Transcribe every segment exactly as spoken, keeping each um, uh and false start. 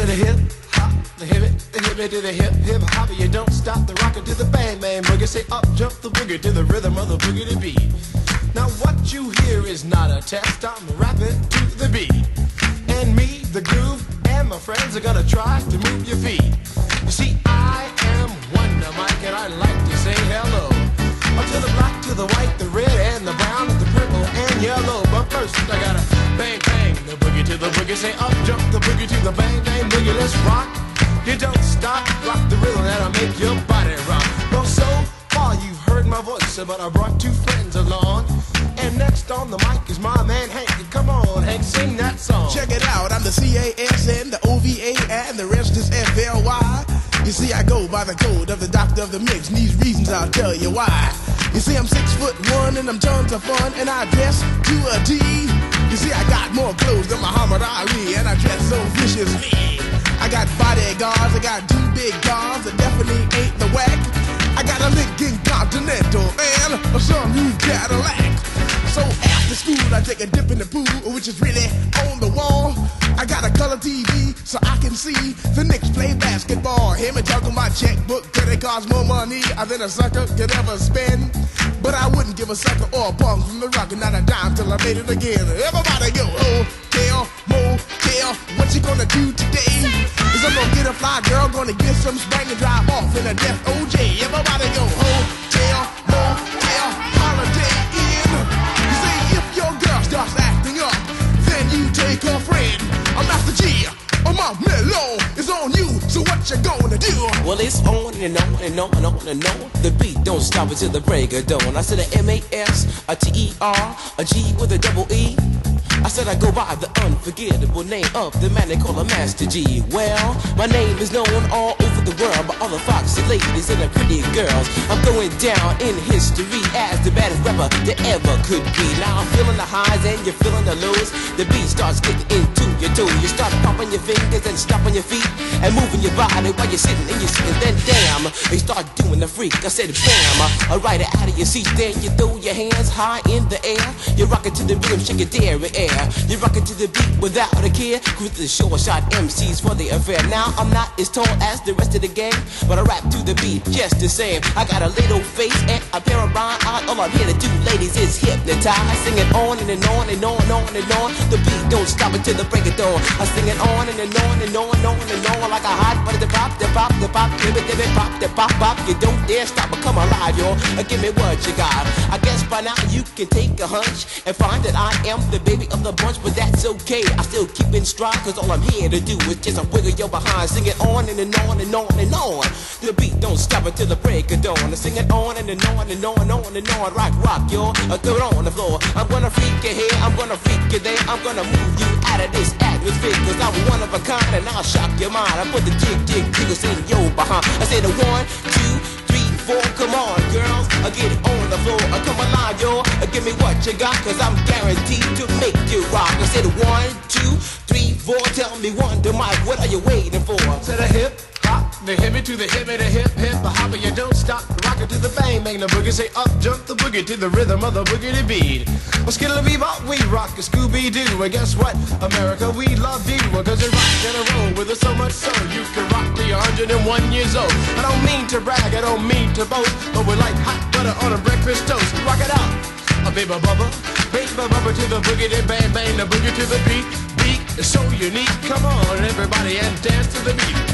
the hip hop, the hip it, the hip it to the hip hip hop. You don't stop the rocker to the bang bang boogie. Say up jump the boogie to the rhythm of the boogie to beat. Now what you hear is not a test. I'm rapping to the beat, and me, the groove, and my friends are gonna try to move your feet. You see, I am Wonder Mike, and I like to say hello. Up to the black, to the white, the red, and the brown, the purple, and yellow. But first, I gotta bang, bang, the boogie to the boogie. Say up, jump the boogie to the bang, bang, boogie. Let's rock. You don't stop, rock the rhythm that'll make your body rock. Well, so far you've heard my voice, but I brought two friends along. And next on the mic is my man Hank. Come on, Hank, sing that song. Check it out, I'm the C A S N, the O V A, and the rest is F L Y. You see, I go by the code of the doctor of the mix, and these reasons I'll tell you why. You see, I'm six foot one, and I'm tons of fun, and I dress to a T. You see, I got more clothes than Muhammad Ali, and I dress so viciously. I got bodyguards, I got two big cars, that definitely ain't the whack. I got a Lincoln Continental and a sunroof Cadillac. So after school, I take a dip in the pool, which is really on the wall. I got a color T V so I can see the Knicks play basketball. Him and talking my checkbook, cause it costs more money than a sucker could ever spend. But I wouldn't give a sucker or a punk from the rock and not a dime till I made it again. Everybody go, hotel, motel, what you gonna do today? Is I'm gonna get a fly girl, gonna get some spring and drive off in a death O J. Everybody go, hotel, motel, holiday inn. You say if your girl starts acting up, then you take her friend. I'm Master G, I'm out mellow, it's on you, so what you gonna do? Well, it's on and on and on and on and on. The beat don't stop until the break of dawn. I said a M A S, a T E R, a G with a double E. I said I go by the unforgettable name of the man they call a Master G. Well, my name is known all over the world by all the foxy ladies and the pretty girls. I'm going down in history as the baddest rapper that ever could be. Now I'm feeling the highs and you're feeling the lows. The beat starts getting into your toe. You start popping your fingers and stomping your feet and moving your body while you're sitting and you're sitting. Then damn, you start doing the freak. I said bam, I ride it out of your seat. Then you throw your hands high in the air. You rock it to the rhythm, shake your dairy air. You rock it to the beat without a care. Cruise the short shot M Cs for the affair. Now I'm not as tall as the rest of the gang, but I rap to the beat just the same. I got a little face and a pair of rhyme eyes. All I'm here to do, ladies, is hypnotize. Sing it on and, and on and on and on and on. The beat don't stop until the break of dawn. I sing it on and, and on and on and on and on like a hot butter. The pop, the pop, the pop, give it, give it, pop, the pop, pop. You don't dare stop or come alive, y'all. Give me what you got. I guess by now you can take a hunch and find that I am the baby of the bunch. But that's okay, I still keep in stride, cause all I'm here to do is just a wiggle your behind. Sing it on and, and on and on and on. The beat don't stop until the break of dawn. I sing it on and, and on and on and on and on. Rock, rock, y'all, throw it on the floor. I'm gonna freak you here, I'm gonna freak you there. I'm gonna move you out of this atmosphere, cause I'm one of a kind and I'll shock your mind. I put the jig, jig, jiggles in your behind. I say the one, two, three, four, come on, girls, I get it on the floor. I come alive, yo, give me what you got, cause I'm guaranteed to make you rock. I said one, two, three, four, tell me Wonder Mike, what are you waiting for? To the hip hop, the hippie to the hippie, the hip hip, the hopper, you don't stop, rock it to the bang, bang the boogie, say up, jump the boogie to the rhythm of the boogie to beat. Well, skittle bebop, we rock a Scooby-Doo, and guess what, America, we love you, cause you rock in a row with us so much so, you can rock till you're one hundred and one years old. I don't mean to brag, I don't mean to boast, but we're like hot butter on a breakfast toast. Rock it out, a baby bubba, baby bubba to the boogie, then bang bang the boogie to the beat. Beat is so unique, come on everybody and dance to the beat.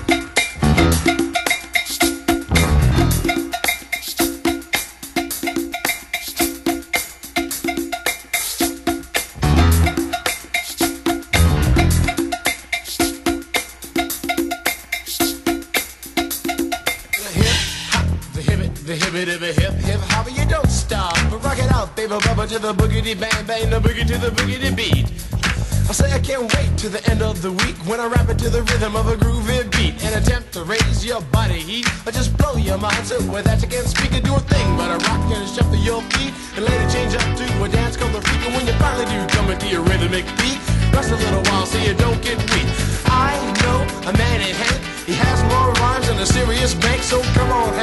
The hippie to the hip hip hopper, you don't stop, but rock it out, baby bubba to the boogity bang bang, the boogie to the boogity beat. I say I can't wait to the end of the week when I rap it to the rhythm of a groovy beat and attempt to raise your body heat or just blow your mind so with that you can't speak or do a thing but a rock and shuffle your feet and later change up to a dance called the freak. And when you finally do come into your rhythmic beat, rest a little while so you don't get weak. I know a man in Hank, he has more rhymes than a serious bank, so come on Hank,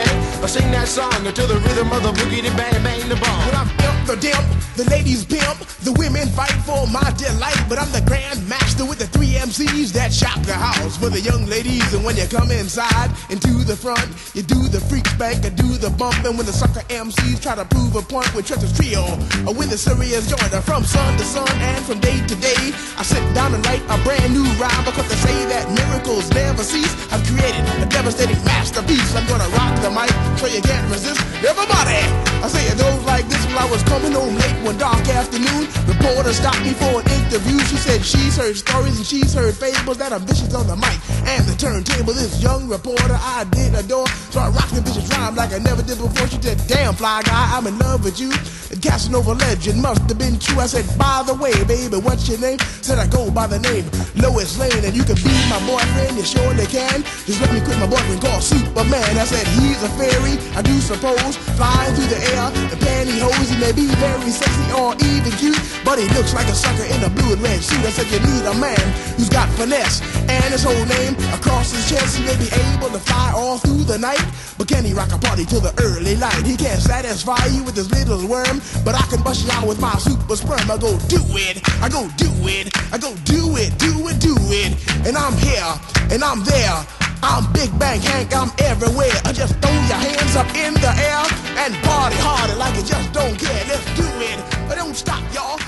I sing that song to the rhythm of the boogie, the bang bang the bomb. When I'm imp the dimp, the ladies pimp, the women fight for my delight. But I'm the grand master with the three M Cs that shock the house for the young ladies. And when you come inside into the front, you do the freak spank, I do the bump. And when the sucker M Cs try to prove a point with Treacher's Trio, or when the serious joiner from sun to sun and from day to day, I sit down and write a brand new rhyme because they say that miracles never cease. I've created a devastating masterpiece. I'm gonna rock the mic so you can't resist. Everybody, I say it goes like this. While I was coming home late one dark afternoon, reporter stopped me for an interview. She said she's heard stories and she's heard fables that are vicious on the mic and the turntable. This young reporter I did adore, so I rocked the vicious rhyme like I never did before. She said, damn fly guy, I'm in love with you. And Casanova legend must have been true. I said, by the way, baby, what's your name? Said I go by the name Lois Lane, and you can be my boyfriend, you surely can. Just let me quit my boyfriend called Superman. I said, he's a fairy, I do suppose, flying through the air, the pantyhose. He may be very sexy or even cute, but he looks like a sucker in a blue and red suit. I said, you need a man who's got finesse, and his whole name across his chest. He may be able to fly all through the night, but can he rock a party till the early light? He can't satisfy you with his little worm, but I can bust you out with my super sperm. I go do it, I go do it, I go do it, do it, do it. And I'm here, and I'm there, I'm Big Bang Hank, I'm everywhere. I just throw your hands up in the air and party harder like you just don't care. Let's do it, but don't stop, y'all.